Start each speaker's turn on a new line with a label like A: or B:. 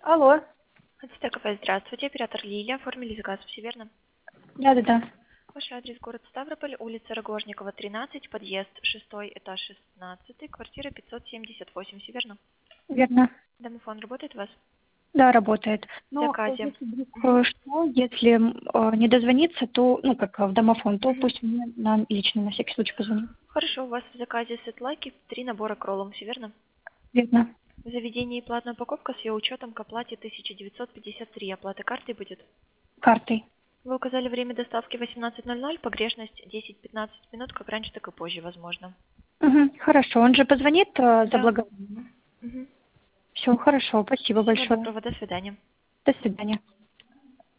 A: Алло.
B: ТКП, здравствуйте, оператор Лилия, оформили заказ, все верно?
A: Да-да-да.
B: Ваш адрес город Ставрополь, улица Рогожникова, 13, подъезд 6, этаж 16, квартира 578, все верно?
A: Верно.
B: Домофон работает у вас?
A: Да, работает.
B: В
A: Но
B: заказе.
A: если вдруг
B: Мгм.
A: что, если не дозвониться, то, ну, как в домофон, то
B: Мгм.
A: пусть мне лично на всякий случай позвонит.
B: Хорошо, у вас в заказе сетлайки, 3 набора к роллам, все верно?
A: Верно.
B: В заведении платная упаковка с ее учетом к оплате 1953, оплата картой будет.
A: Картой.
B: Вы указали время доставки 18:00, погрешность 10-15 минут, как раньше, так и позже, возможно.
A: Угу, хорошо. Он же позвонит
B: Да.
A: заблаговременно.
B: Мгм.
A: Все, хорошо. Спасибо
B: Всего
A: большое.
B: доброго, до свидания.
A: До свидания.